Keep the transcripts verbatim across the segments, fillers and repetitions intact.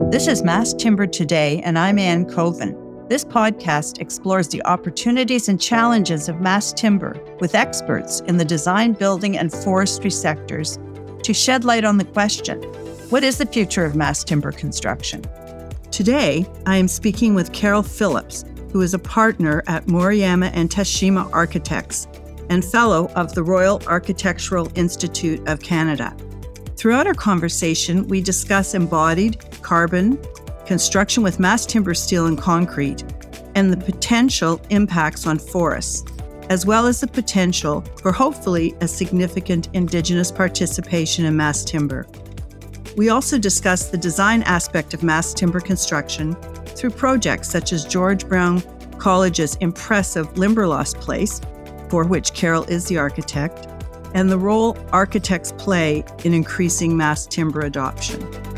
This is Mass Timber Today, and I'm Ann Coven. This podcast explores the opportunities and challenges of mass timber with experts in the design, building, and forestry sectors to shed light on the question, what is the future of mass timber construction? Today, I am speaking with Carol Phillips, who is a partner at Moriyama and Teshima Architects and fellow of the Royal Architectural Institute of Canada. Throughout our conversation, we discuss embodied carbon, construction with mass timber steel and concrete, and the potential impacts on forests, as well as the potential for hopefully a significant Indigenous participation in mass timber. We also discuss the design aspect of mass timber construction through projects such as George Brown College's impressive Limberlost Place, for which Carol is the architect, and the role architects play in increasing mass timber adoption.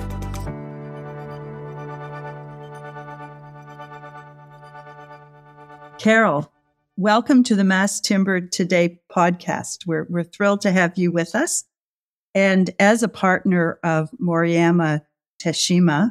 Carol, welcome to the Mass Timber Today podcast. We're, we're thrilled to have you with us. And as a partner of Moriyama Teshima,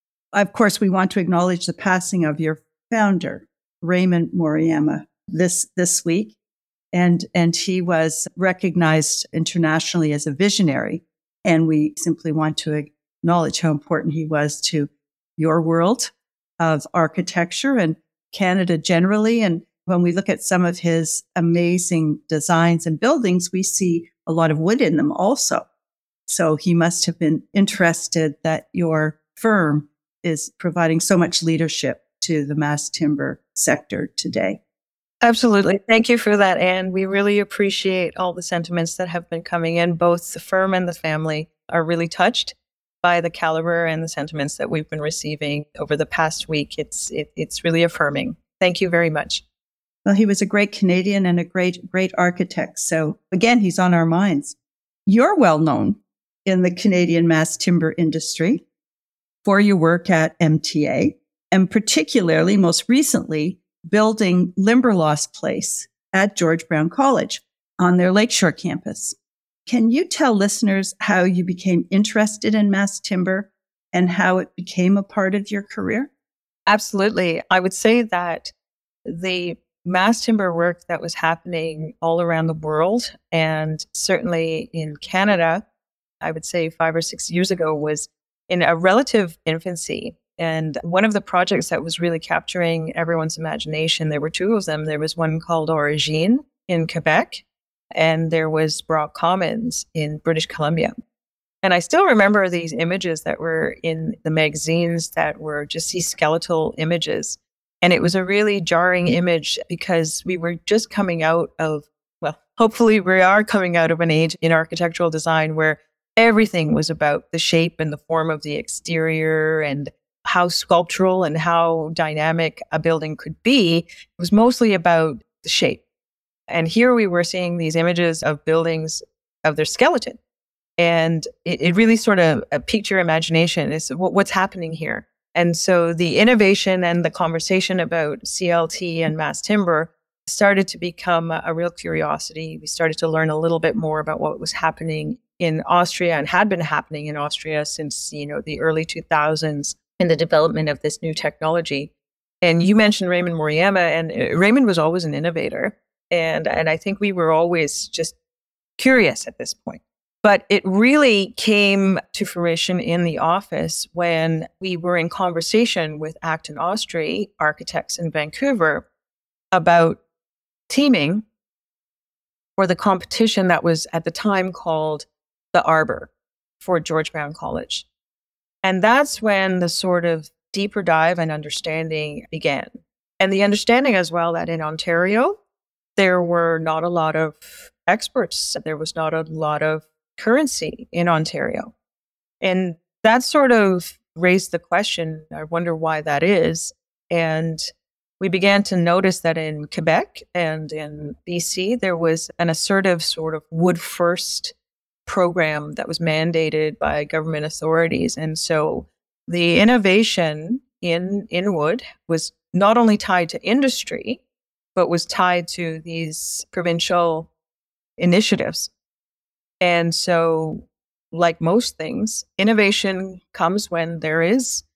of course, we want to acknowledge the passing of your founder, Raymond Moriyama, this, this week. And, and he was recognized internationally as a visionary. And we simply want to acknowledge how important he was to your world of architecture and Canada generally. And when we look at some of his amazing designs and buildings, we see a lot of wood in them also. So he must have been interested that your firm is providing so much leadership to the mass timber sector today. Absolutely. Thank you for that, Anne. We really appreciate all the sentiments that have been coming in. Both the firm and the family are really touched by the caliber and the sentiments that we've been receiving over the past week. It's it, it's really affirming. Thank you very much. Well, he was a great Canadian and a great, great architect. So again, he's on our minds. You're well known in the Canadian mass timber industry for your work at M T A, and particularly most recently, building Limberlost Place at George Brown College on their Lakeshore campus. Can you tell listeners how you became interested in mass timber and how it became a part of your career? Absolutely. I would say that the mass timber work that was happening all around the world, and certainly in Canada, I would say five or six years ago, was in a relative infancy. And one of the projects that was really capturing everyone's imagination, there were two of them. There was one called Origine in Quebec, and there was Brock Commons in British Columbia. And I still remember these images that were in the magazines that were just these skeletal images. And it was a really jarring image because we were just coming out of, well, hopefully we are coming out of an age in architectural design where everything was about the shape and the form of the exterior and how sculptural and how dynamic a building could be. It was mostly about the shape. And here we were seeing these images of buildings of their skeleton. And it, it really sort of piqued your imagination. It's what's happening here. And so the innovation and the conversation about C L T and mass timber started to become a, a real curiosity. We started to learn a little bit more about what was happening in Austria and had been happening in Austria since, you know, the early two thousands. In the development of this new technology. And you mentioned Raymond Moriyama, and Raymond was always an innovator. And, and I think we were always just curious at this point. But it really came to fruition in the office when we were in conversation with Acton Austri architects in Vancouver about teaming for the competition that was at the time called the Arbor for George Brown College. And that's when the sort of deeper dive and understanding began. And the understanding as well that in Ontario, there were not a lot of experts. There was not a lot of currency in Ontario. And that sort of raised the question, I wonder why that is. And we began to notice that in Quebec and in B C, there was an assertive sort of wood first program that was mandated by government authorities. And so the innovation in, in wood was not only tied to industry, but was tied to these provincial initiatives. And so, like most things, innovation comes when there is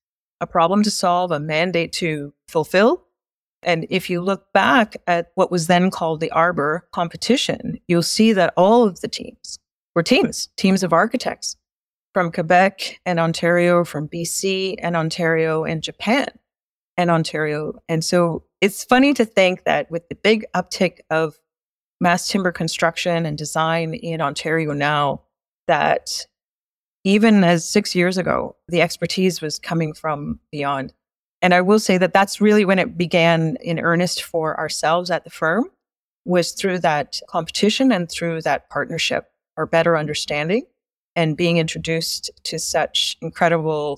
a problem to solve, a mandate to fulfill. And if you look back at what was then called the Arbor competition, you'll see that all of the teams were teams, teams of architects from Quebec and Ontario, from B C and Ontario and Japan and Ontario. And so it's funny to think that with the big uptick of mass timber construction and design in Ontario now, that even as six years ago, the expertise was coming from beyond. And I will say that that's really when it began in earnest for ourselves at the firm, was through that competition and through that partnership or better understanding and being introduced to such incredible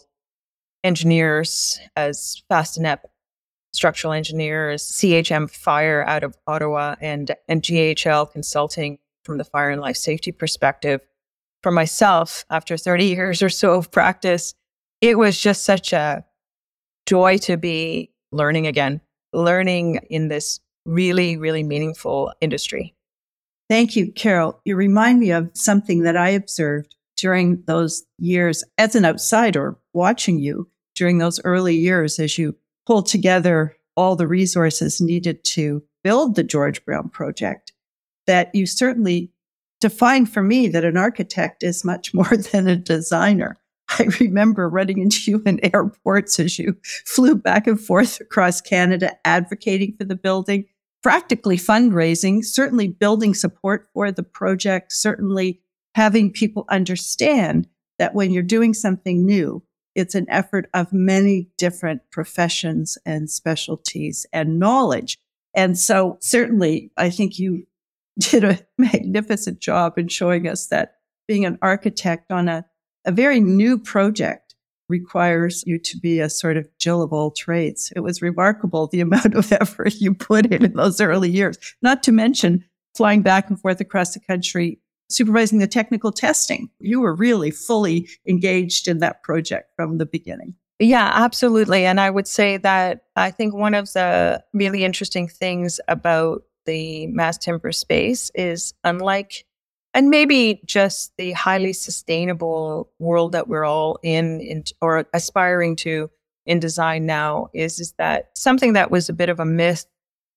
engineers as Fastenep structural engineers, C H M Fire out of Ottawa, and, and G H L Consulting from the fire and life safety perspective. For myself, after thirty years or so of practice, it was just such a joy to be learning again, learning in this really, really meaningful industry. Thank you, Carol. You remind me of something that I observed during those years as an outsider watching you during those early years as you pulled together all the resources needed to build the George Brown project, that you certainly defined for me that an architect is much more than a designer. I remember running into you in airports as you flew back and forth across Canada, advocating for the building, practically fundraising, certainly building support for the project, certainly having people understand that when you're doing something new, it's an effort of many different professions and specialties and knowledge. And so certainly, I think you did a magnificent job in showing us that being an architect on a A very new project requires you to be a sort of Jill of all trades. It was remarkable the amount of effort you put in in those early years, not to mention flying back and forth across the country, supervising the technical testing. You were really fully engaged in that project from the beginning. Yeah, absolutely. And I would say that I think one of the really interesting things about the mass timber space is, unlike and maybe just the highly sustainable world that we're all in, in or aspiring to in design now, is, is that something that was a bit of a myth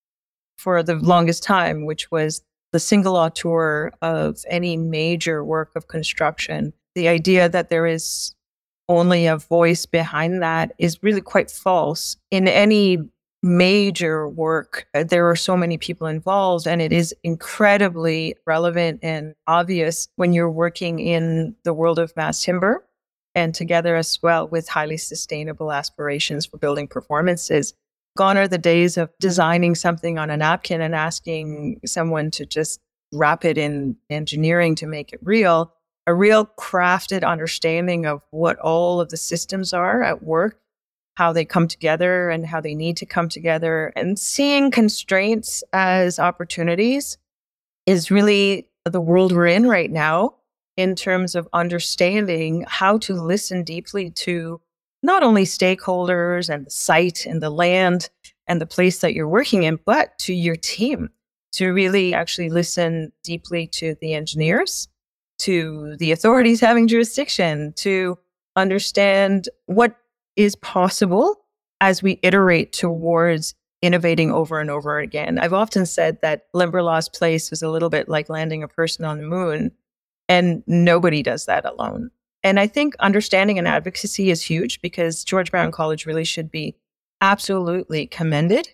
for the longest time, which was the single auteur of any major work of construction. The idea that there is only a voice behind that is really quite false. In any major work, there are so many people involved, and it is incredibly relevant and obvious when you're working in the world of mass timber, and together as well with highly sustainable aspirations for building performances. Gone are the days of designing something on a napkin and asking someone to just wrap it in engineering to make it real. A real crafted understanding of what all of the systems are at work, how they come together and how they need to come together, and seeing constraints as opportunities is really the world we're in right now, in terms of understanding how to listen deeply to not only stakeholders and the site and the land and the place that you're working in, but to your team, to really actually listen deeply to the engineers, to the authorities having jurisdiction, to understand what is possible as we iterate towards innovating over and over again. I've often said that Limberlaw's place was a little bit like landing a person on the moon, and nobody does that alone. And I think understanding and advocacy is huge, because George Brown College really should be absolutely commended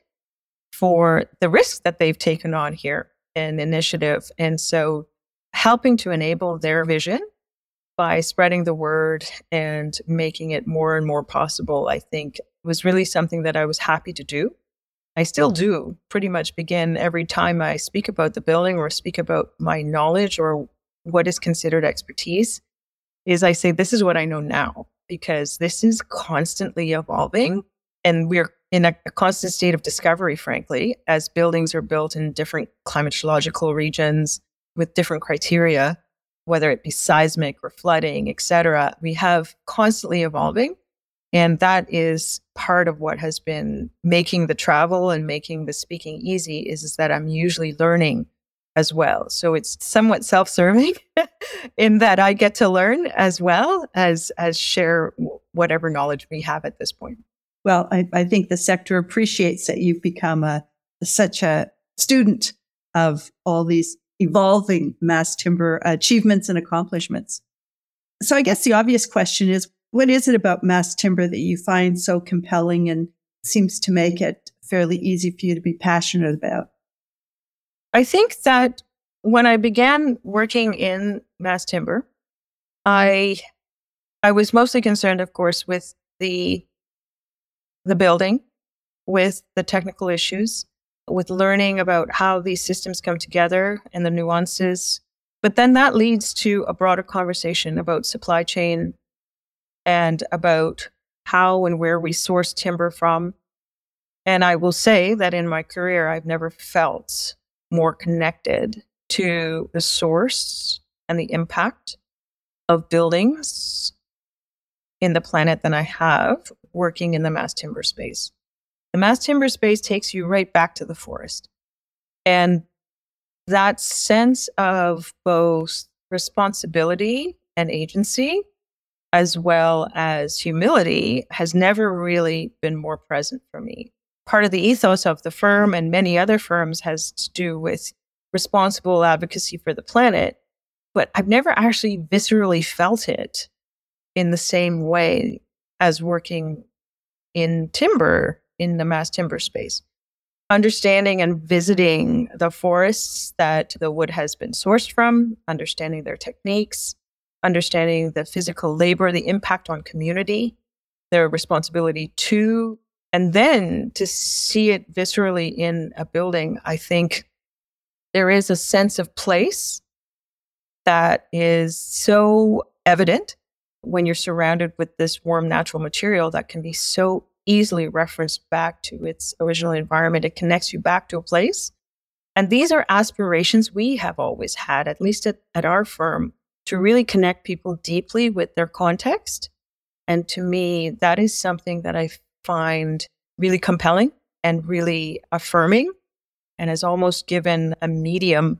for the risks that they've taken on here and initiative. And so helping to enable their vision by spreading the word and making it more and more possible, I think was really something that I was happy to do. I still do pretty much begin every time I speak about the building or speak about my knowledge or what is considered expertise, is I say, this is what I know now, because this is constantly evolving. And we're in a, a constant state of discovery, frankly, as buildings are built in different climatological regions with different criteria, whether it be seismic or flooding, et cetera. We have constantly evolving. And that is part of what has been making the travel and making the speaking easy, is, is that I'm usually learning as well. So it's somewhat self-serving in that I get to learn as well as, as share whatever knowledge we have at this point. Well, I, I think the sector appreciates that you've become a such a student of all these evolving mass timber achievements and accomplishments. So I guess the obvious question is, what is it about mass timber that you find so compelling and seems to make it fairly easy for you to be passionate about? I think that when I began working in mass timber, I I was mostly concerned, of course, with the the building, with the technical issues, with learning about how these systems come together and the nuances. But then that leads to a broader conversation about supply chain and about how and where we source timber from. And I will say that in my career, I've never felt more connected to the source and the impact of buildings in the planet than I have working in the mass timber space. The mass timber space takes you right back to the forest. And that sense of both responsibility and agency, as well as humility, has never really been more present for me. Part of the ethos of the firm and many other firms has to do with responsible advocacy for the planet, but I've never actually viscerally felt it in the same way as working in timber, in the mass timber space. Understanding and visiting the forests that the wood has been sourced from, understanding their techniques, understanding the physical labor, the impact on community, their responsibility to, and then to see it viscerally in a building. I think there is a sense of place that is so evident when you're surrounded with this warm natural material that can be so easily referenced back to its original environment. It connects you back to a place. And these are aspirations we have always had, at least at, at our firm, to really connect people deeply with their context. And to me, that is something that I find really compelling and really affirming, and has almost given a medium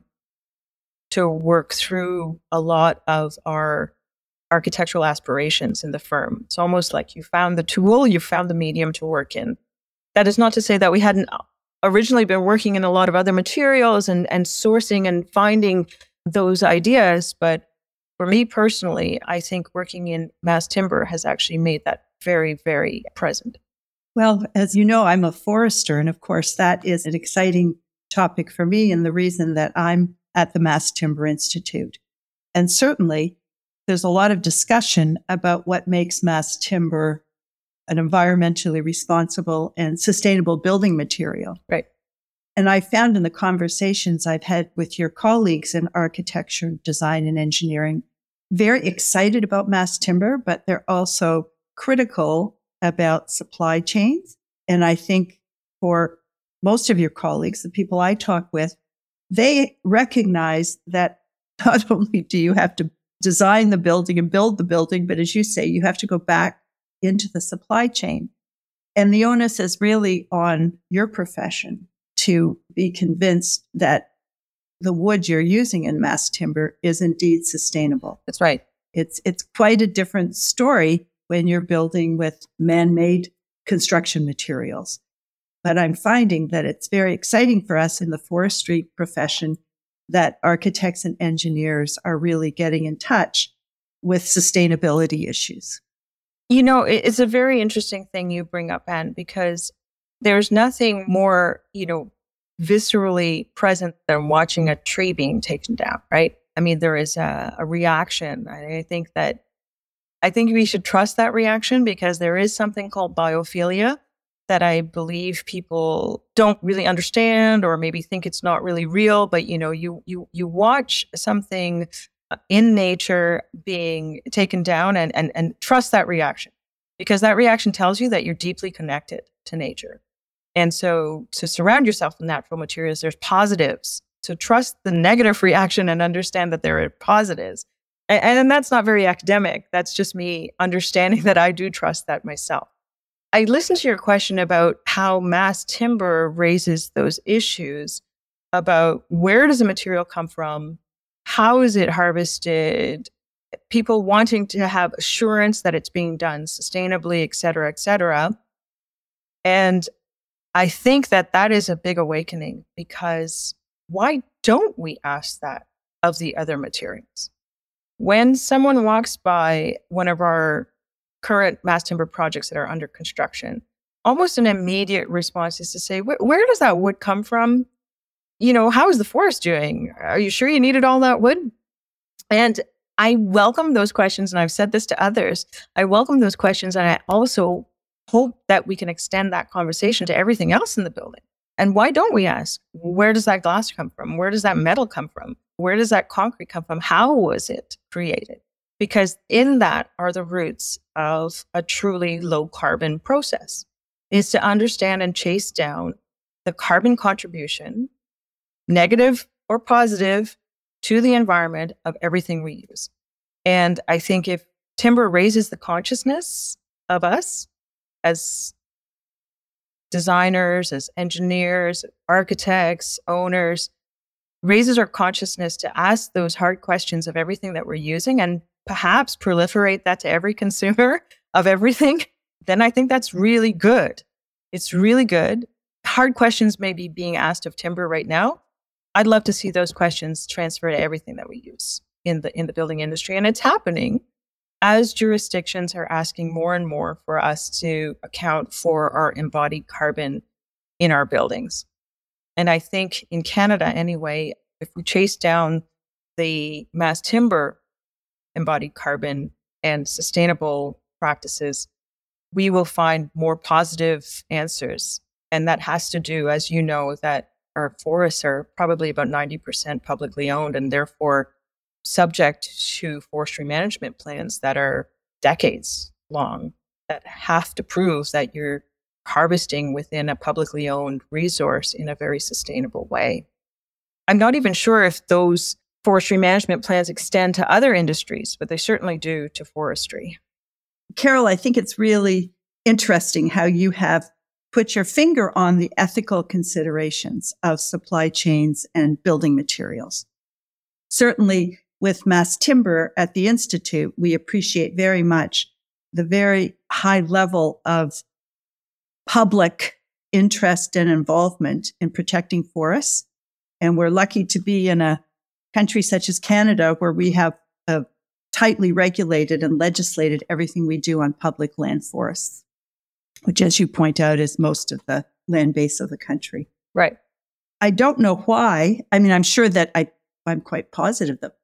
to work through a lot of our architectural aspirations in the firm. It's almost like you found the tool, you found the medium to work in. That is not to say that we hadn't originally been working in a lot of other materials and, and sourcing and finding those ideas. But for me personally, I think working in mass timber has actually made that very, very present. Well, as you know, I'm a forester. And of course, that is an exciting topic for me, and the reason that I'm at the Mass Timber Institute. And certainly, there's a lot of discussion about what makes mass timber an environmentally responsible and sustainable building material. Right. And I found in the conversations I've had with your colleagues in architecture, design, and engineering, very excited about mass timber, but they're also critical about supply chains. And I think for most of your colleagues, the people I talk with, they recognize that not only do you have to design the building and build the building, but as you say, you have to go back into the supply chain. And the onus is really on your profession to be convinced that the wood you're using in mass timber is indeed sustainable. That's right. It's it's quite a different story when you're building with man-made construction materials. But I'm finding that it's very exciting for us in the forestry profession that architects and engineers are really getting in touch with sustainability issues. You know, it's a very interesting thing you bring up, Anne, because there's nothing more, you know, viscerally present than watching a tree being taken down, right? I mean, there is a, a reaction. I think that, I think we should trust that reaction, because there is something called biophilia that I believe people don't really understand, or maybe think it's not really real. But, you know, you you you watch something in nature being taken down and, and, and trust that reaction, because that reaction tells you that you're deeply connected to nature. And so to surround yourself with natural materials, there's positives. So trust the negative reaction and understand that there are positives. And, and that's not very academic. That's just me understanding that I do trust that myself. I listened to your question about how mass timber raises those issues about where does the material come from? How is it harvested? people wanting to have assurance that it's being done sustainably, et cetera, et cetera. And I think that that is a big awakening, because why don't we ask that of the other materials? When someone walks by one of our current mass timber projects that are under construction, almost an immediate response is to say, where, where does that wood come from? You know, how is the forest doing? Are you sure you needed all that wood? And I welcome those questions, and I've said this to others. I welcome those questions, and I also hope that we can extend that conversation to everything else in the building. And why don't we ask, where does that glass come from? Where does that metal come from? Where does that concrete come from? How was it created? Because in that are the roots of a truly low carbon process, is to understand and chase down the carbon contribution, negative or positive, to the environment of everything we use. And I think if timber raises the consciousness of us as designers, as engineers, architects, owners, raises our consciousness to ask those hard questions of everything that we're using, and perhaps proliferate that to every consumer of everything, then I think that's really good. It's really good. Hard questions may be being asked of timber right now. I'd love to see those questions transfer to everything that we use in the in the building industry. And it's happening as jurisdictions are asking more and more for us to account for our embodied carbon in our buildings. And I think in Canada anyway, if we chase down the mass timber embodied carbon and sustainable practices, we will find more positive answers. And that has to do, as you know, that our forests are probably about ninety percent publicly owned, and therefore subject to forestry management plans that are decades long, that have to prove that you're harvesting within a publicly owned resource in a very sustainable way. I'm not even sure if those forestry management plans extend to other industries, but they certainly do to forestry. Carol, I think it's really interesting how you have put your finger on the ethical considerations of supply chains and building materials. Certainly, with mass timber at the Institute, we appreciate very much the very high level of public interest and involvement in protecting forests. And we're lucky to be in a country such as Canada, where we have a tightly regulated and legislated everything we do on public land forests, which, as you point out, is most of the land base of the country. Right. I don't know why. I mean, I'm sure that I, I'm quite positive that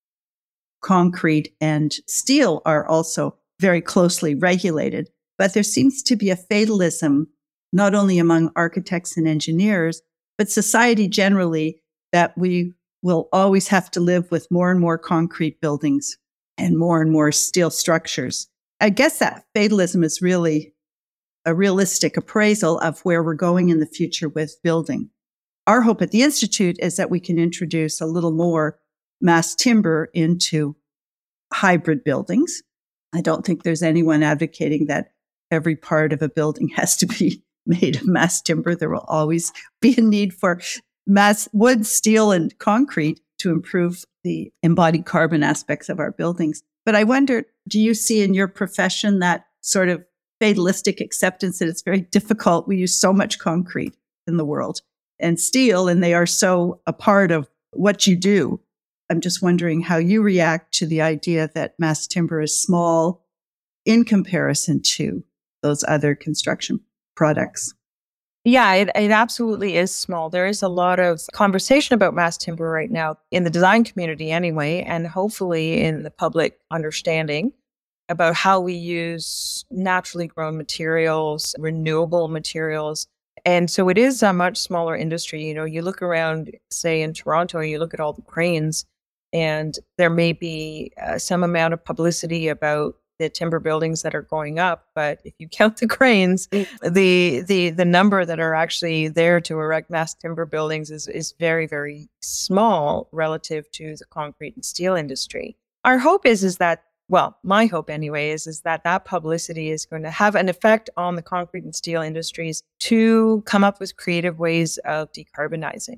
concrete and steel are also very closely regulated, but there seems to be a fatalism, not only among architects and engineers, but society generally, that we will always have to live with more and more concrete buildings and more and more steel structures. I guess that fatalism is really a realistic appraisal of where we're going in the future with building. Our hope at the Institute is that we can introduce a little more mass timber into hybrid buildings. I don't think there's anyone advocating that every part of a building has to be made of mass timber. There will always be a need for mass wood, steel, and concrete to improve the embodied carbon aspects of our buildings. But I wonder, do you see in your profession that sort of fatalistic acceptance that it's very difficult? We use so much concrete in the world and steel, and they are so a part of what you do. I'm just wondering how you react to the idea that mass timber is small in comparison to those other construction products. Yeah, it, it absolutely is small. There is a lot of conversation about mass timber right now in the design community anyway, and hopefully in the public understanding about how we use naturally grown materials, renewable materials. And so it is a much smaller industry. You know, you look around, say in Toronto, you look at all the cranes, and there may be uh, some amount of publicity about the timber buildings that are going up, but if you count the cranes, the the the number that are actually there to erect mass timber buildings is is very, very small relative to the concrete and steel industry. Our hope is is that, well, my hope anyway, is, is that that publicity is going to have an effect on the concrete and steel industries to come up with creative ways of decarbonizing.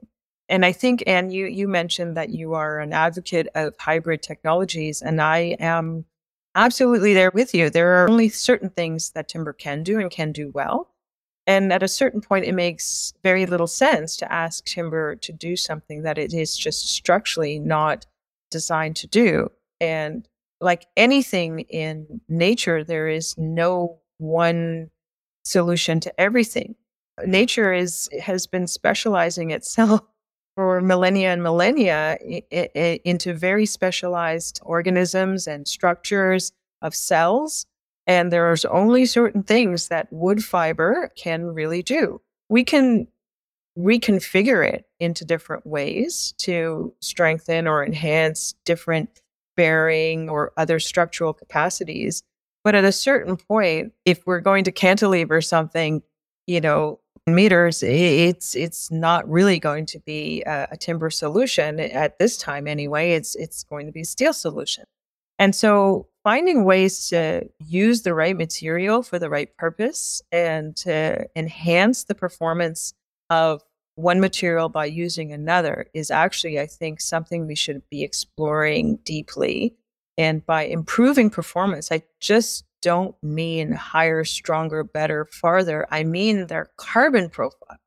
And I think, Anne, you, you mentioned that you are an advocate of hybrid technologies, and I am absolutely there with you. There are only certain things that timber can do and can do well. And at a certain point, it makes very little sense to ask timber to do something that it is just structurally not designed to do. And like anything in nature, there is no one solution to everything. Nature is has been specializing itself for millennia and millennia I- I- into very specialized organisms and structures of cells. And there's only certain things that wood fiber can really do. We can reconfigure it into different ways to strengthen or enhance different bearing or other structural capacities. But at a certain point, if we're going to cantilever something, you know, meters, it's it's not really going to be a, a timber solution at this time anyway. It's it's going to be a steel solution. And so finding ways to use the right material for the right purpose and to enhance the performance of one material by using another is actually, I think, something we should be exploring deeply. And by improving performance, I just don't mean higher, stronger, better, farther. I mean their carbon profile.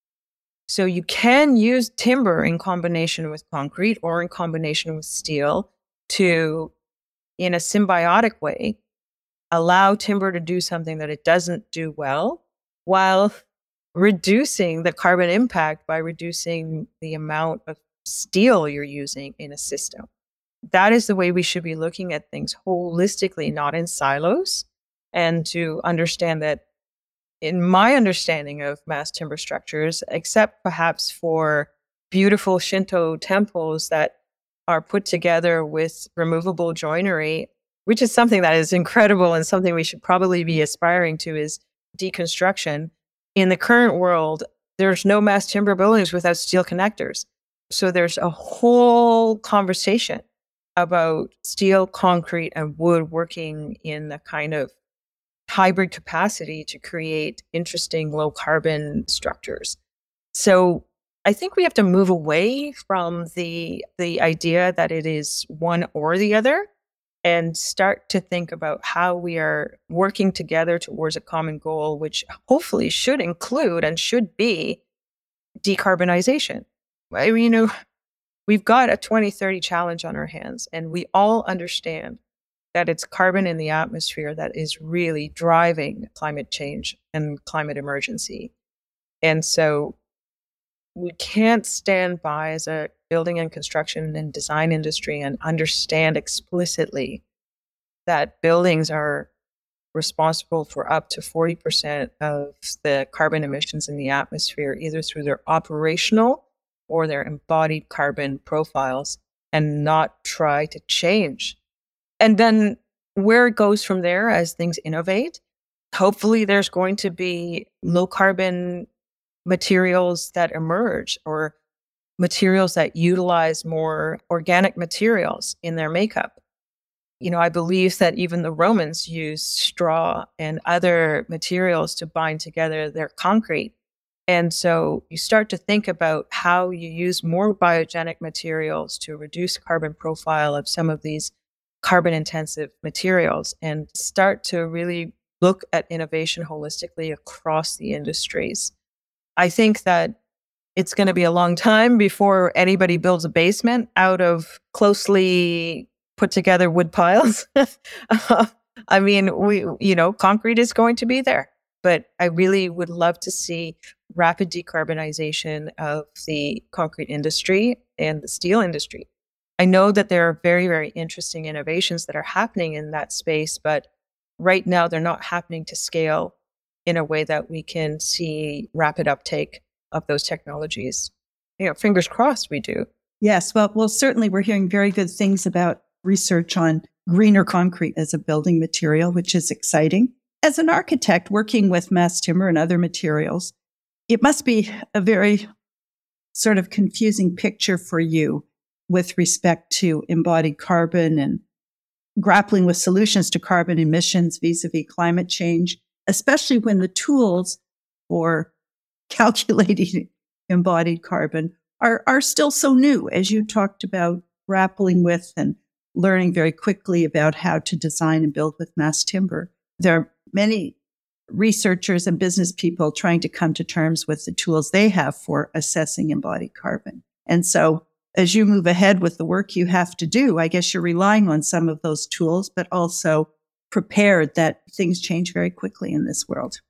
So you can use timber in combination with concrete or in combination with steel to, in a symbiotic way, allow timber to do something that it doesn't do well while reducing the carbon impact by reducing the amount of steel you're using in a system. That is the way we should be looking at things holistically, not in silos, and to understand that, in my understanding of mass timber structures, except perhaps for beautiful Shinto temples that are put together with removable joinery, which is something that is incredible and something we should probably be aspiring to, is deconstruction. In the current world, there's no mass timber buildings without steel connectors. So there's a whole conversation about steel, concrete, and wood working in a kind of hybrid capacity to create interesting low carbon structures. So I think we have to move away from the the idea that it is one or the other and start to think about how we are working together towards a common goal, which hopefully should include and should be decarbonization. I mean, you know, we've got a twenty thirty challenge on our hands, and we all understand that it's carbon in the atmosphere that is really driving climate change and climate emergency. And so we can't stand by as a building and construction and design industry and understand explicitly that buildings are responsible for up to forty percent of the carbon emissions in the atmosphere, either through their operational or their embodied carbon profiles, and not try to change. And then where it goes from there as things innovate, hopefully there's going to be low carbon materials that emerge, or materials that utilize more organic materials in their makeup. You know, I believe that even the Romans used straw and other materials to bind together their concrete. And so you start to think about how you use more biogenic materials to reduce carbon profile of some of these carbon intensive materials, and start to really look at innovation holistically across the industries. I think that it's going to be a long time before anybody builds a basement out of closely put together wood piles. I mean, we, you know, concrete is going to be there, but I really would love to see rapid decarbonization of the concrete industry and the steel industry. I know that there are very, very interesting innovations that are happening in that space, but right now they're not happening to scale in a way that we can see rapid uptake of those technologies. You know, fingers crossed we do. Yes, well, well, certainly we're hearing very good things about research on greener concrete as a building material, which is exciting. As an architect working with mass timber and other materials, it must be a very sort of confusing picture for you with respect to embodied carbon and grappling with solutions to carbon emissions vis-a-vis climate change, especially when the tools for calculating embodied carbon are, are still so new, as you talked about grappling with and learning very quickly about how to design and build with mass timber. There are many researchers and business people trying to come to terms with the tools they have for assessing embodied carbon. And so as you move ahead with the work you have to do, I guess you're relying on some of those tools, but also prepared that things change very quickly in this world.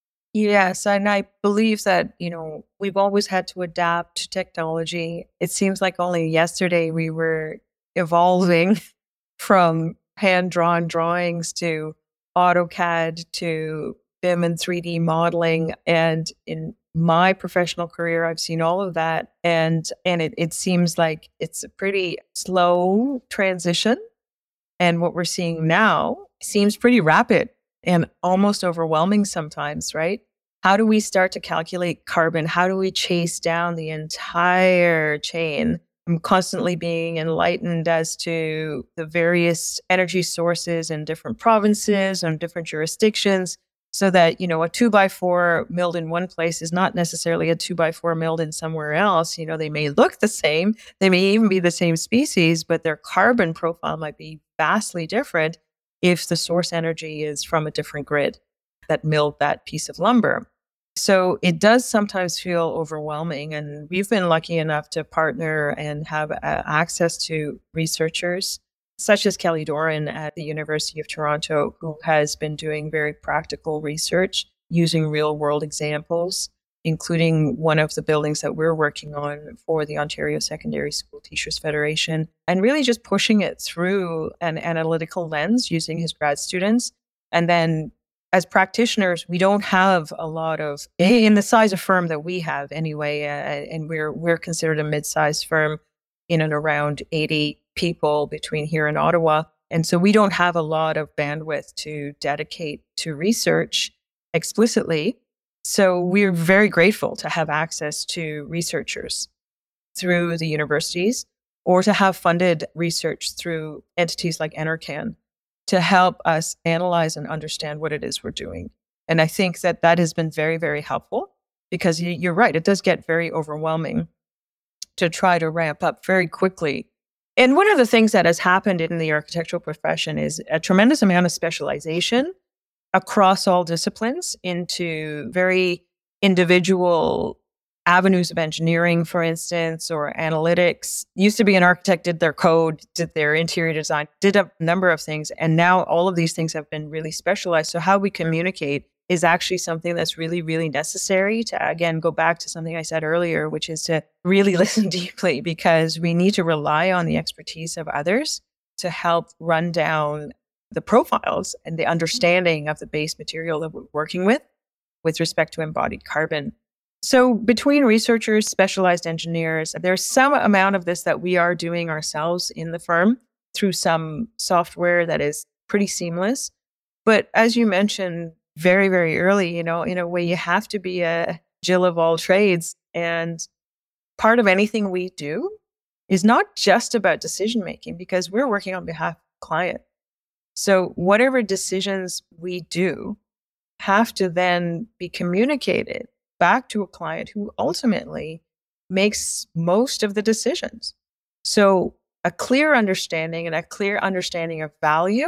Yes, and I believe that, you know, we've always had to adapt to technology. It seems like only yesterday we were evolving from hand-drawn drawings to AutoCAD to B I M and three D modeling. And in my professional career, I've seen all of that. And and it, it seems like it's a pretty slow transition. And what we're seeing now seems pretty rapid and almost overwhelming sometimes, right? How do we start to calculate carbon? How do we chase down the entire chain? I'm constantly being enlightened as to the various energy sources in different provinces and different jurisdictions, so that, you know, a two by four milled in one place is not necessarily a two by four milled in somewhere else. You know, they may look the same, they may even be the same species, but their carbon profile might be vastly different if the source energy is from a different grid that milled that piece of lumber. So it does sometimes feel overwhelming. And we've been lucky enough to partner and have uh, access to researchers such as Kelly Doran at the University of Toronto, who has been doing very practical research using real world examples, including one of the buildings that we're working on for the Ontario Secondary School Teachers Federation, and really just pushing it through an analytical lens using his grad students. And then as practitioners, we don't have a lot of, in the size of firm that we have anyway, uh, and we're we're considered a mid-sized firm in and around eighty people between here and Ottawa. And so we don't have a lot of bandwidth to dedicate to research explicitly. So we're very grateful to have access to researchers through the universities, or to have funded research through entities like NRCan to help us analyze and understand what it is we're doing. And I think that that has been very, very helpful, because you're right, it does get very overwhelming to try to ramp up very quickly. And one of the things that has happened in the architectural profession is a tremendous amount of specialization across all disciplines into very individual avenues of engineering, for instance, or analytics. Used to be an architect did their code, did their interior design, did a number of things. And now all of these things have been really specialized. So how we communicate is actually something that's really, really necessary to, again, go back to something I said earlier, which is to really listen deeply, because we need to rely on the expertise of others to help run down the profiles and the understanding of the base material that we're working with, with respect to embodied carbon. So between researchers, specialized engineers, there's some amount of this that we are doing ourselves in the firm through some software that is pretty seamless. But as you mentioned very, very early, you know, in a way, you have to be a Jill of all trades. And part of anything we do is not just about decision making, because we're working on behalf of the client. So whatever decisions we do have to then be communicated back to a client who ultimately makes most of the decisions. So a clear understanding and a clear understanding of value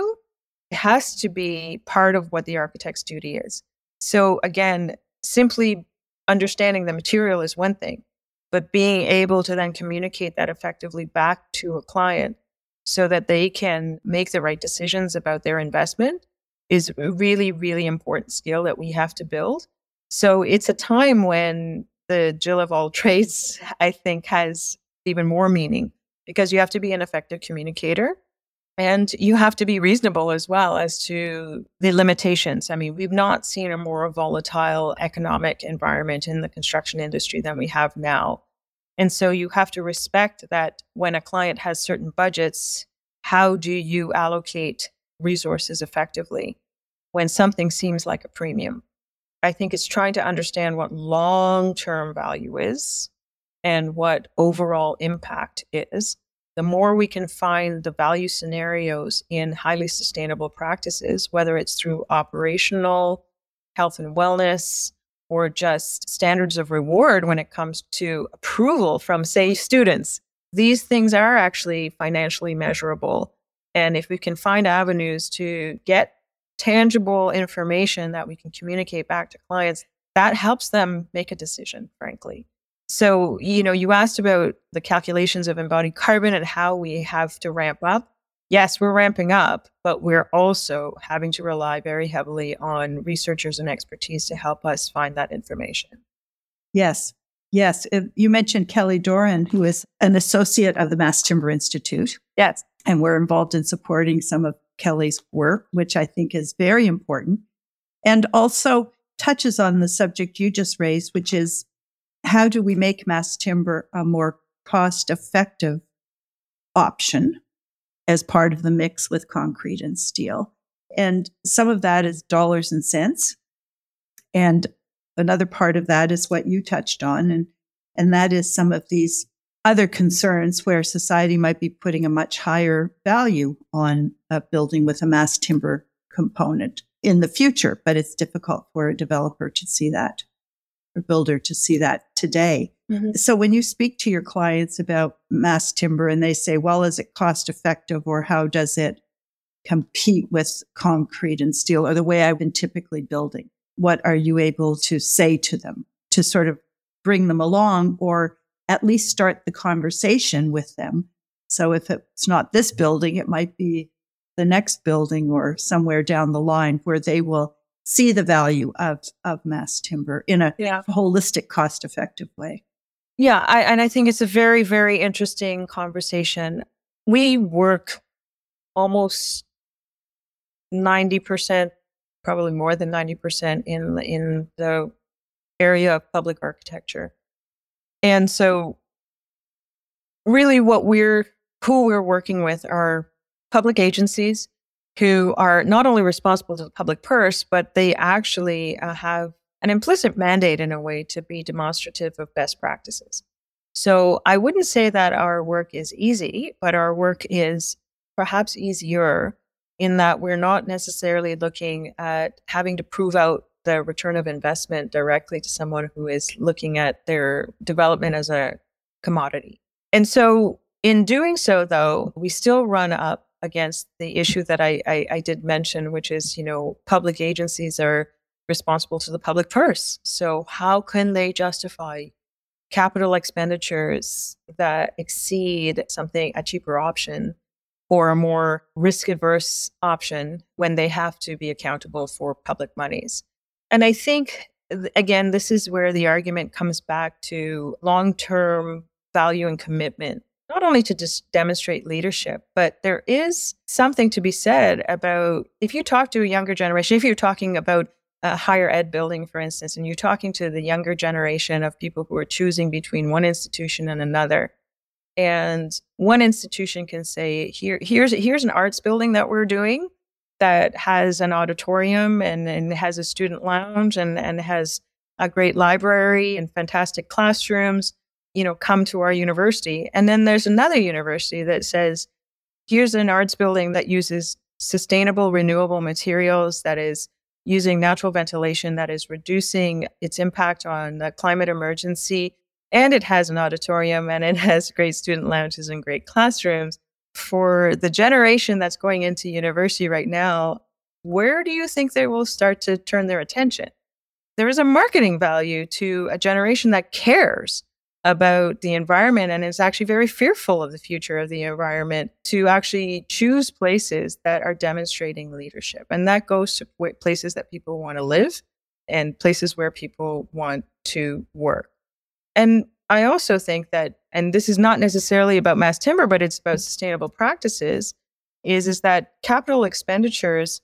has to be part of what the architect's duty is. So again, simply understanding the material is one thing, but being able to then communicate that effectively back to a client so that they can make the right decisions about their investment is a really, really important skill that we have to build. So it's a time when the Jill of all trades, I think, has even more meaning, because you have to be an effective communicator and you have to be reasonable as well as to the limitations. I mean, we've not seen a more volatile economic environment in the construction industry than we have now. And so you have to respect that when a client has certain budgets, how do you allocate resources effectively when something seems like a premium? I think it's trying to understand what long-term value is and what overall impact is. The more we can find the value scenarios in highly sustainable practices, whether it's through operational, health and wellness, or just standards of reward when it comes to approval from, say, students. These things are actually financially measurable. And if we can find avenues to get tangible information that we can communicate back to clients, that helps them make a decision, frankly. So, you know, you asked about the calculations of embodied carbon and how we have to ramp up. Yes, we're ramping up, but we're also having to rely very heavily on researchers and expertise to help us find that information. Yes, yes. You mentioned Kelly Doran, who is an associate of the Mass Timber Institute. Yes. And we're involved in supporting some of Kelly's work, which I think is very important, and also touches on the subject you just raised, which is how do we make mass timber a more cost-effective option as part of the mix with concrete and steel? And some of that is dollars and cents. And another part of that is what you touched on, and, and that is some of these other concerns where society might be putting a much higher value on a building with a mass timber component in the future, but it's difficult for a developer to see that, or builder to see that today. Mm-hmm. So when you speak to your clients about mass timber and they say, well, is it cost effective, or how does it compete with concrete and steel, or the way I've been typically building? What are you able to say to them to sort of bring them along, or at least start the conversation with them? So if it's not this building, it might be the next building or somewhere down the line where they will see the value of, of mass timber in a yeah. holistic, cost-effective way. Yeah, I, and I think it's a very, very interesting conversation. We work almost ninety percent, probably more than ninety percent in, in the area of public architecture. And so really what we're, who we're working with are public agencies who are not only responsible to the public purse, but they actually uh, have an implicit mandate in a way to be demonstrative of best practices. So I wouldn't say that our work is easy, but our work is perhaps easier in that we're not necessarily looking at having to prove out the return of investment directly to someone who is looking at their development as a commodity. And so in doing so, though, we still run up against the issue that I, I, I did mention, which is, you know, public agencies are responsible to the public purse. So how can they justify capital expenditures that exceed something, a cheaper option, or a more risk-averse option when they have to be accountable for public monies? And I think, again, this is where the argument comes back to long-term value and commitment, not only to just demonstrate leadership, but there is something to be said about, if you talk to a younger generation, if you're talking about a higher ed building, for instance, and you're talking to the younger generation of people who are choosing between one institution and another, and one institution can say, here, here's, here's an arts building that we're doing that has an auditorium and, and has a student lounge and, and has a great library and fantastic classrooms, you know, come to our university. And then there's another university that says, here's an arts building that uses sustainable, renewable materials, that is using natural ventilation, that is reducing its impact on the climate emergency, and it has an auditorium and it has great student lounges and great classrooms. For the generation that's going into university right now, where do you think they will start to turn their attention? There is a marketing value to a generation that cares about the environment and is actually very fearful of the future of the environment, to actually choose places that are demonstrating leadership. And that goes to places that people want to live and places where people want to work. And I also think that, and this is not necessarily about mass timber, but it's about sustainable practices, is, is that capital expenditures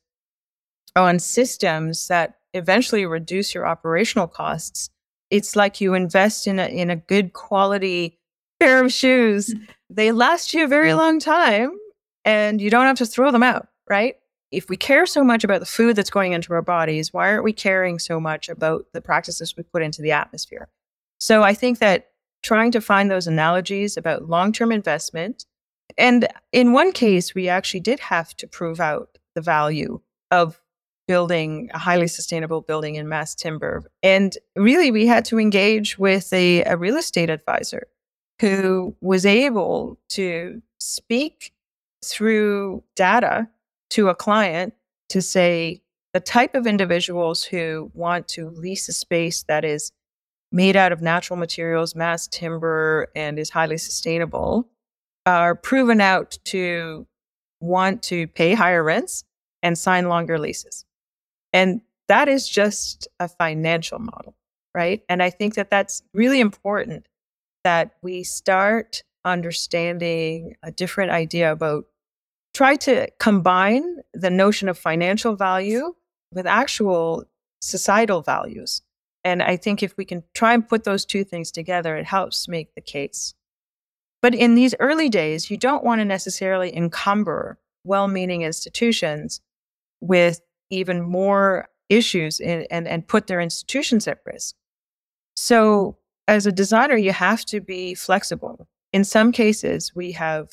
on systems that eventually reduce your operational costs, it's like you invest in a, in a good quality pair of shoes. They last you a very long time and you don't have to throw them out, right? If we care so much about the food that's going into our bodies, why aren't we caring so much about the practices we put into the atmosphere? So I think that trying to find those analogies about long-term investment, and in one case, we actually did have to prove out the value of building a highly sustainable building in mass timber. And really, we had to engage with a, a real estate advisor who was able to speak through data to a client to say the type of individuals who want to lease a space that is made out of natural materials, mass timber, and is highly sustainable are proven out to want to pay higher rents and sign longer leases. And that is just a financial model, right? And I think that that's really important that we start understanding a different idea about, try to combine the notion of financial value with actual societal values. And I think if we can try and put those two things together, it helps make the case. But in these early days, you don't want to necessarily encumber well-meaning institutions with even more issues in, and, and put their institutions at risk. So as a designer, you have to be flexible. In some cases, we have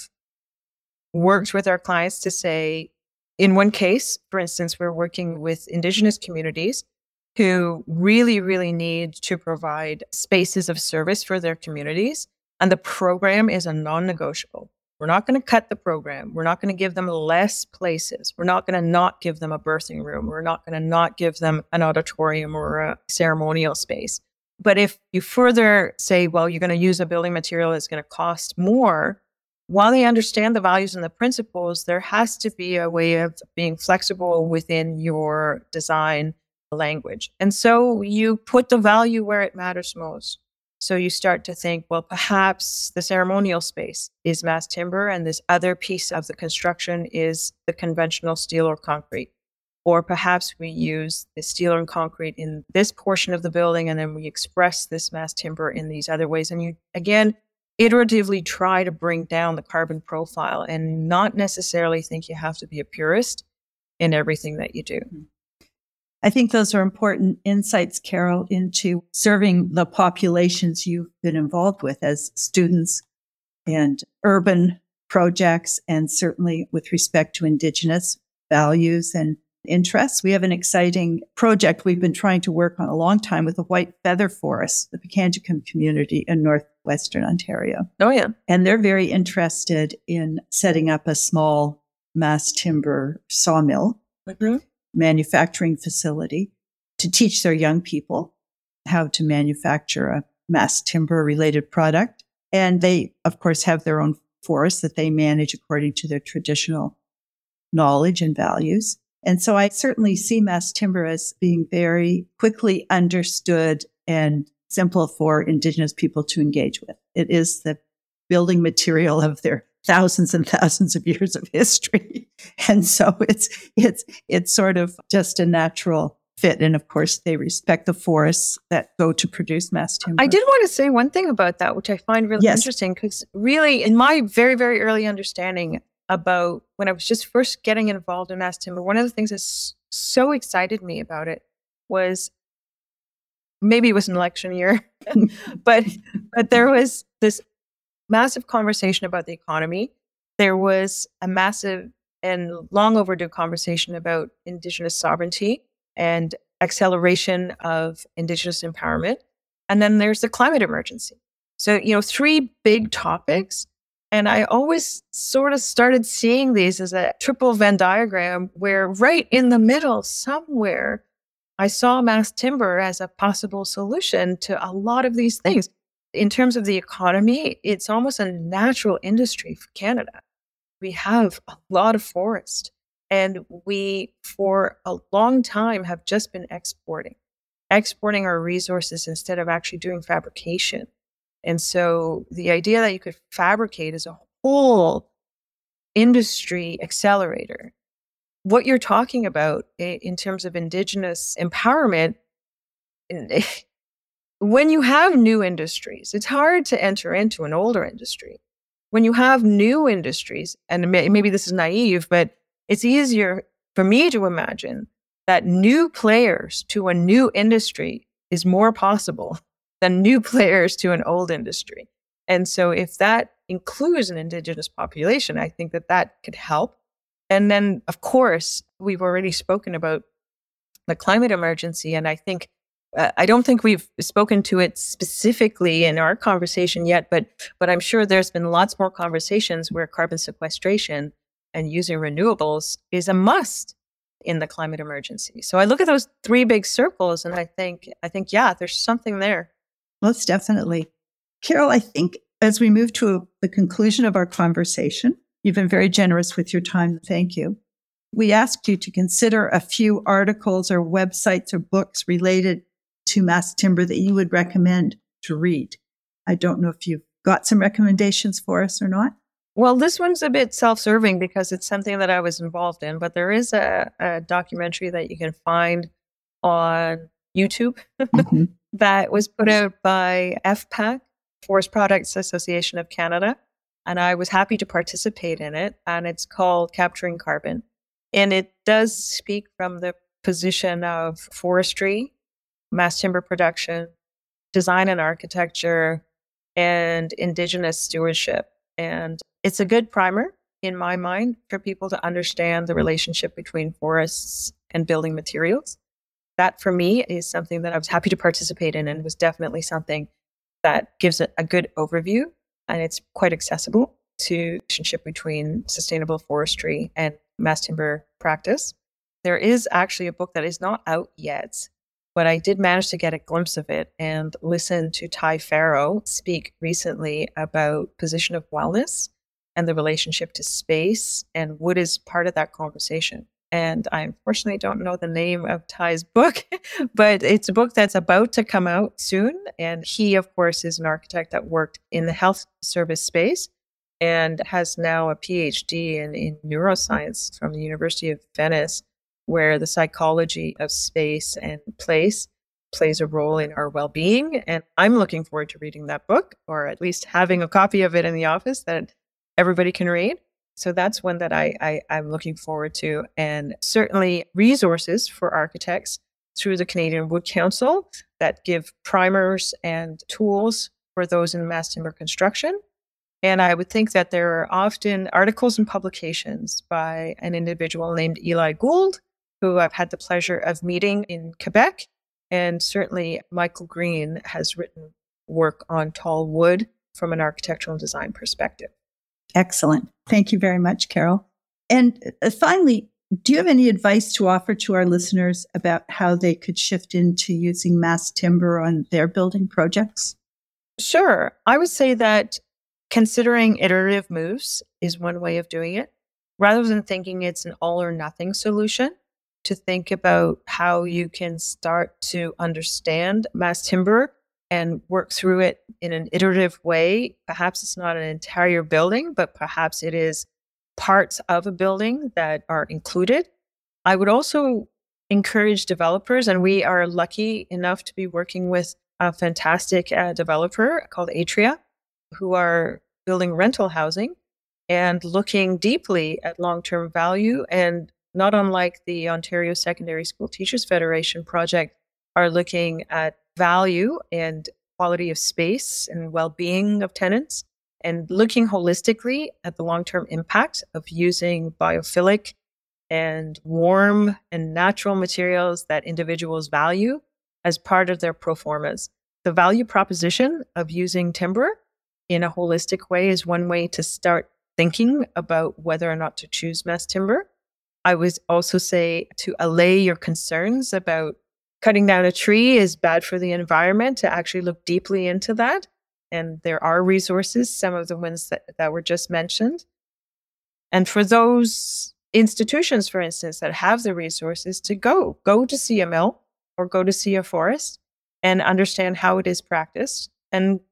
worked with our clients to say, in one case, for instance, we're working with Indigenous communities who really, really need to provide spaces of service for their communities. And the program is a non-negotiable. We're not going to cut the program. We're not going to give them less places. We're not going to not give them a birthing room. We're not going to not give them an auditorium or a ceremonial space. But if you further say, well, you're going to use a building material that's going to cost more, while they understand the values and the principles, there has to be a way of being flexible within your design language. And so you put the value where it matters most. So you start to think, well, perhaps the ceremonial space is mass timber and this other piece of the construction is the conventional steel or concrete. Or perhaps we use the steel and concrete in this portion of the building and then we express this mass timber in these other ways. And you, again, iteratively try to bring down the carbon profile and not necessarily think you have to be a purist in everything that you do. I think those are important insights, Carol, into serving the populations you've been involved with as students and urban projects, and certainly with respect to Indigenous values and interests. We have an exciting project we've been trying to work on a long time with the White Feather Forest, the Pikangikum community in northwestern Ontario. Oh, yeah. And they're very interested in setting up a small mass timber sawmill. Mm-hmm. manufacturing facility to teach their young people how to manufacture a mass timber related product. And they, of course, have their own forest that they manage according to their traditional knowledge and values. And so I certainly see mass timber as being very quickly understood and simple for Indigenous people to engage with. It is the building material of their thousands and thousands of years of history. And so it's, it's, it's sort of just a natural fit. And of course, they respect the forests that go to produce mass timber. I did want to say one thing about that, which I find really yes. interesting, because really in my very, very early understanding about when I was just first getting involved in mass timber, one of the things that so excited me about it was, maybe it was an election year, but, but there was this massive conversation about the economy. There was a massive and long overdue conversation about Indigenous sovereignty and acceleration of Indigenous empowerment. And then there's the climate emergency. So, you know, three big topics. And I always sort of started seeing these as a triple Venn diagram where right in the middle somewhere, I saw mass timber as a possible solution to a lot of these things. In terms of the economy, it's almost a natural industry for Canada. We have a lot of forest, and we, for a long time, have just been exporting, exporting our resources instead of actually doing fabrication. And so the idea that you could fabricate as a whole industry accelerator, what you're talking about in terms of Indigenous empowerment, when you have new industries, it's hard to enter into an older industry. When you have new industries, and maybe this is naive, but it's easier for me to imagine that new players to a new industry is more possible than new players to an old industry. And so if that includes an Indigenous population, I think that that could help. And then, of course, we've already spoken about the climate emergency. And I think, uh, I don't think we've spoken to it specifically in our conversation yet, but, but I'm sure there's been lots more conversations where carbon sequestration and using renewables is a must in the climate emergency. So I look at those three big circles and I think, I think, yeah, there's something there. Most definitely. Carol, I think as we move to the conclusion of our conversation, you've been very generous with your time. Thank you. We asked you to consider a few articles or websites or books related to mass timber that you would recommend to read. I don't know if you've got some recommendations for us or not. Well, this one's a bit self-serving because it's something that I was involved in, but there is a, a documentary that you can find on YouTube mm-hmm. that was put out by F PAC, Forest Products Association of Canada, and I was happy to participate in it, and it's called Capturing Carbon. And it does speak from the position of forestry, mass timber production, design and architecture, and Indigenous stewardship. And it's a good primer, in my mind, for people to understand the relationship between forests and building materials. That, for me, is something that I was happy to participate in and was definitely something that gives it a good overview. And it's quite accessible to the relationship between sustainable forestry and mass timber practice. There is actually a book that is not out yet, but I did manage to get a glimpse of it and listen to Ty Farrow speak recently about position of wellness and the relationship to space and wood is part of that conversation. And I unfortunately don't know the name of Ty's book, but it's a book that's about to come out soon. And he, of course, is an architect that worked in the health service space and has now a PhD in, in neuroscience from the University of Venice, where the psychology of space and place plays a role in our well-being. And I'm looking forward to reading that book, or at least having a copy of it in the office that everybody can read. So that's one that I, I, I'm looking forward to. And certainly resources for architects through the Canadian Wood Council that give primers and tools for those in mass timber construction. And I would think that there are often articles and publications by an individual named Eli Gould, who I've had the pleasure of meeting in Quebec. And certainly Michael Green has written work on tall wood from an architectural and design perspective. Excellent. Thank you very much, Carol. And uh, finally, do you have any advice to offer to our listeners about how they could shift into using mass timber on their building projects? Sure. I would say that considering iterative moves is one way of doing it, rather than thinking it's an all or nothing solution, to think about how you can start to understand mass timber and work through it in an iterative way. Perhaps it's not an entire building, but perhaps it is parts of a building that are included. I would also encourage developers, and we are lucky enough to be working with a fantastic uh, developer called Atria, who are building rental housing and looking deeply at long-term value, and not unlike the Ontario Secondary School Teachers Federation project, are looking at value and quality of space and well-being of tenants, and looking holistically at the long-term impact of using biophilic and warm and natural materials that individuals value as part of their pro formas. The value proposition of using timber in a holistic way is one way to start thinking about whether or not to choose mass timber. I would also say to allay your concerns about cutting down a tree is bad for the environment, to actually look deeply into that. And there are resources, some of the ones that, that were just mentioned. And for those institutions, for instance, that have the resources, to go, go to see a mill or go to see a forest and understand how it is practiced. And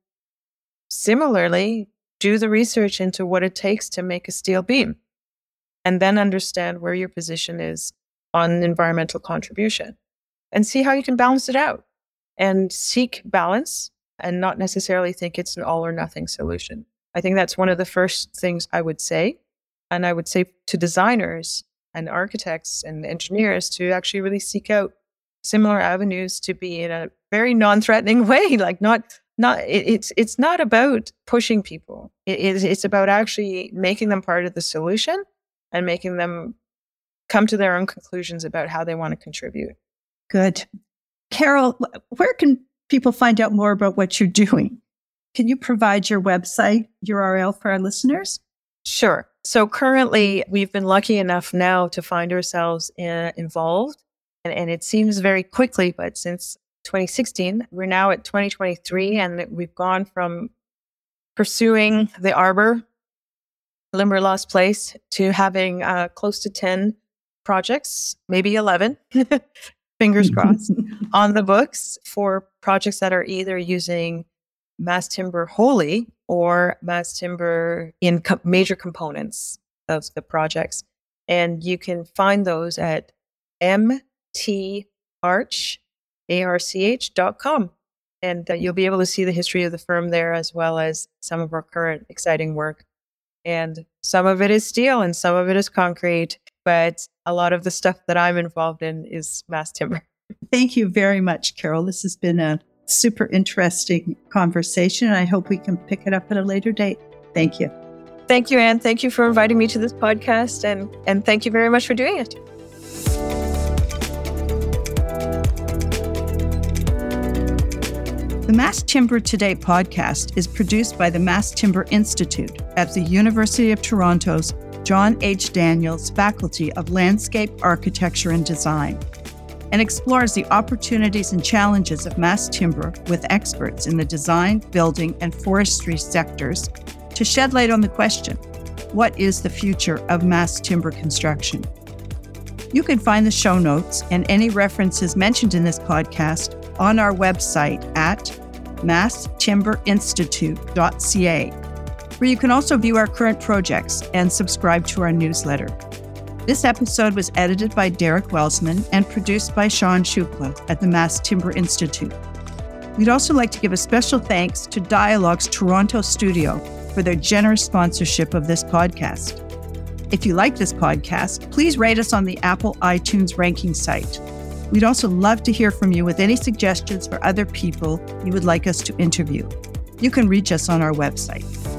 similarly, do the research into what it takes to make a steel beam, and then understand where your position is on environmental contribution, and see how you can balance it out and seek balance and not necessarily think it's an all or nothing solution. I think that's one of the first things I would say. And I would say to designers and architects and engineers to actually really seek out similar avenues to be in a very non-threatening way. Like not, not, it, it's, it's not about pushing people. It is, it's about actually making them part of the solution and making them come to their own conclusions about how they want to contribute. Good. Carol, where can people find out more about what you're doing? Can you provide your website U R L for our listeners? Sure. So currently, we've been lucky enough now to find ourselves in, involved, and, and it seems very quickly, but since twenty sixteen, we're now at twenty twenty-three, and we've gone from pursuing the Arbor, Limberlost Place, to having uh, close to ten projects, maybe eleven, fingers crossed, on the books for projects that are either using mass timber wholly or mass timber in co- major components of the projects. And you can find those at m t arch dot com. And uh, you'll be able to see the history of the firm there, as well as some of our current exciting work. And some of it is steel and some of it is concrete, but a lot of the stuff that I'm involved in is mass timber. Thank you very much, Carol. This has been a super interesting conversation. I hope we can pick it up at a later date. Thank you. Thank you, Anne. Thank you for inviting me to this podcast, and, and thank you very much for doing it. The Mass Timber Today podcast is produced by the Mass Timber Institute at the University of Toronto's John H. Daniels Faculty of Landscape, Architecture and Design, and explores the opportunities and challenges of mass timber with experts in the design, building, and forestry sectors to shed light on the question, what is the future of mass timber construction? You can find the show notes and any references mentioned in this podcast on our website at mass timber institute dot c a, where you can also view our current projects and subscribe to our newsletter. This episode was edited by Derek Welsman and produced by Sean Shukla at the Mass Timber Institute. We'd also like to give a special thanks to Dialogue's Toronto studio for their generous sponsorship of this podcast. If you like this podcast, please rate us on the Apple iTunes ranking site. We'd also love to hear from you with any suggestions for other people you would like us to interview. You can reach us on our website.